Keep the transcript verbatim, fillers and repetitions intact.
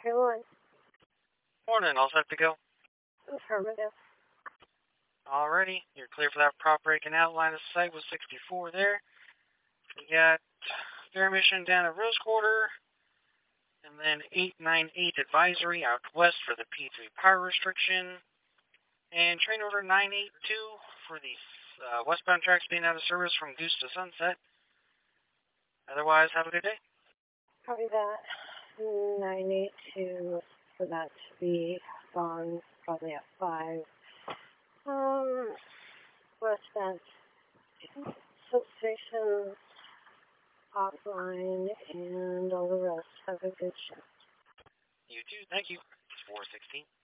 Tree one. Morning, all set to go. Affirmative. Alrighty, you're clear for that prop breaking out. Line of sight was sixty-four there. We got fair mission down at Rose Quarter. And then eight nine eight advisory out west for the P three power restriction. And train order nine eight two for the uh, westbound tracks being out of service from Goose to Sunset. Otherwise, have a good day. Copy that. nine eight two for that to be gone probably at five. Um, westbound substation, hotline, and all the rest. Have a good shift. You too, thank you. four sixteen.